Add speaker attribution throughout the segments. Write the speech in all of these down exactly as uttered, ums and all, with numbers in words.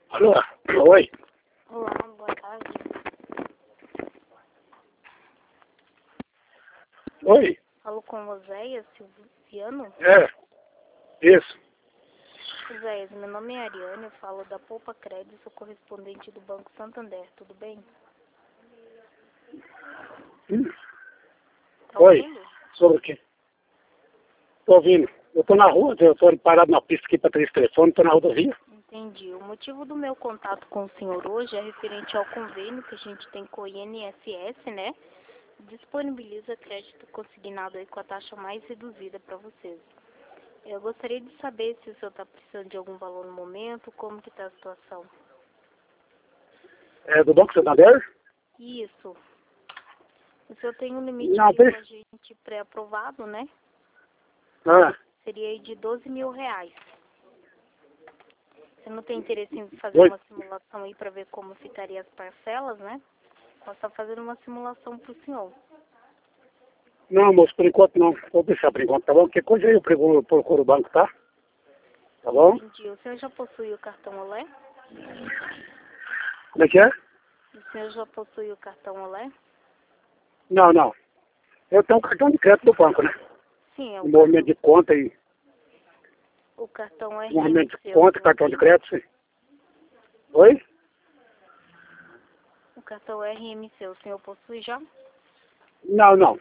Speaker 1: Alô? Oi?
Speaker 2: Olá, boa tarde.
Speaker 1: Oi?
Speaker 2: Falo com Oséias Silviano.
Speaker 1: É, isso.
Speaker 2: Oséias, meu nome é Ariane, eu falo da Poupa Crédito, sou correspondente do Banco Santander, tudo bem?
Speaker 1: Hum.
Speaker 2: Tá
Speaker 1: Oi?
Speaker 2: ouvindo?
Speaker 1: Sobre o quê? Tô ouvindo. Eu tô na rua, eu tô parado na pista aqui para ter esse telefone, tô na rodovia.
Speaker 2: Entendi. O motivo do meu contato com o senhor hoje é referente ao convênio que a gente tem com o I N S S, né? Disponibiliza crédito consignado aí com a taxa mais reduzida para vocês. Eu gostaria de saber se o senhor está precisando de algum valor no momento, como que está a situação.
Speaker 1: É do Banco Santander?
Speaker 2: Isso. O senhor tem um limite
Speaker 1: Não,
Speaker 2: aí
Speaker 1: tem.
Speaker 2: com a gente pré-aprovado, né?
Speaker 1: Ah,
Speaker 2: Seria aí de doze mil reais. Você não tem interesse em fazer
Speaker 1: oi?
Speaker 2: uma simulação aí para ver como ficaria as parcelas, né? Posso estar fazendo uma simulação para o senhor.
Speaker 1: Não, moço, por enquanto não. Vou deixar por enquanto, tá bom? Qualquer coisa aí eu procuro, procuro o banco, tá? Tá bom?
Speaker 2: Entendi. O senhor já possui o cartão Olé?
Speaker 1: Como é que é?
Speaker 2: O senhor já possui o cartão Olé?
Speaker 1: Não, não. Eu tenho um cartão de crédito do banco, né?
Speaker 2: Sim, é o
Speaker 1: Um movimento de conta e
Speaker 2: O cartão
Speaker 1: um
Speaker 2: R M
Speaker 1: movimento de
Speaker 2: seu,
Speaker 1: conta,
Speaker 2: senhor
Speaker 1: cartão de
Speaker 2: tem?
Speaker 1: crédito, sim. Oi?
Speaker 2: O cartão R M seu, o senhor possui já?
Speaker 1: Não, não.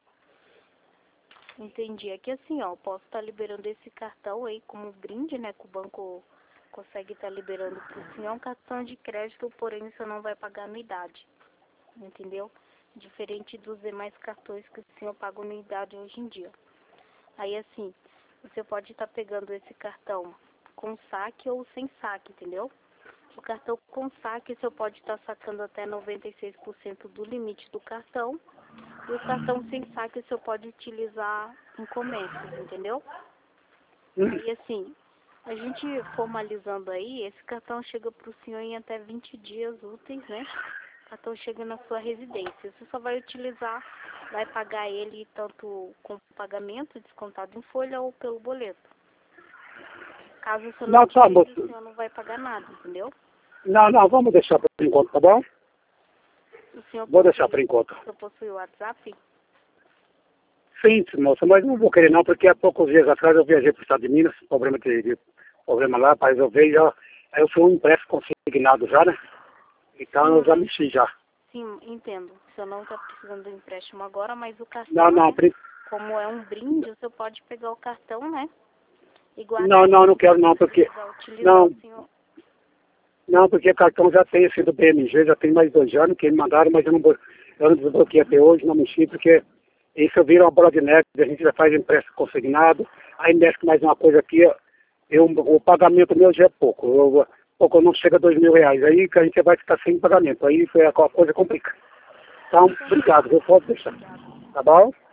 Speaker 2: Entendi. Aqui assim, ó, eu posso estar liberando esse cartão aí como brinde, né? Que o banco consegue estar liberando para o senhor. É um cartão de crédito, porém você não vai pagar anuidade. Entendeu? Diferente dos demais cartões que o senhor paga anuidade hoje em dia. Aí assim, você pode estar pegando esse cartão com saque ou sem saque, entendeu? O cartão com saque, o senhor pode estar sacando até noventa e seis por cento do limite do cartão. E o cartão sem saque, o senhor pode utilizar em comércios, entendeu?
Speaker 1: Hum.
Speaker 2: Aí assim, a gente formalizando aí, esse cartão chega para o senhor em até vinte dias úteis, né? O cartão chega na sua residência. Você só vai utilizar, vai pagar ele tanto com pagamento descontado em folha ou pelo boleto. Caso o senhor não
Speaker 1: Não, tá,
Speaker 2: utilize,
Speaker 1: moço.
Speaker 2: o senhor não vai pagar nada, entendeu?
Speaker 1: Não, não, vamos deixar por enquanto, tá bom?
Speaker 2: O senhor
Speaker 1: Vou deixar
Speaker 2: possui,
Speaker 1: por enquanto.
Speaker 2: o senhor possui o WhatsApp?
Speaker 1: Sim, moça, mas não vou querer não, porque há poucos dias atrás eu viajei para o estado de Minas, problema de, de problema lá para resolver, e já, aí eu sou um empréstimo consignado já, né? Então
Speaker 2: Sim,
Speaker 1: eu já
Speaker 2: mas,
Speaker 1: mexi já.
Speaker 2: sim, entendo. O senhor não está precisando do empréstimo agora, mas o cartão,
Speaker 1: Não, não,
Speaker 2: né?
Speaker 1: pri-
Speaker 2: Como é um brinde, o senhor pode pegar o cartão, né? E guardar
Speaker 1: não, não,
Speaker 2: ele.
Speaker 1: não quero não, porque,
Speaker 2: Precisar utilizar,
Speaker 1: não,
Speaker 2: o senhor...
Speaker 1: não, porque o cartão já tem sido B M G, já tem mais dois anos que eles mandaram, mas eu não, vou- eu não desbloqueei até hoje, não mexi, porque isso vira uma bola de neve, a gente já faz empréstimo consignado, aí mexe com mais uma coisa aqui, eu, o pagamento meu já é pouco, eu, pouco não chega a dois mil reais, aí que a gente vai ficar sem pagamento, aí foi a coisa complica. Então, obrigado, eu posso deixar, tá bom?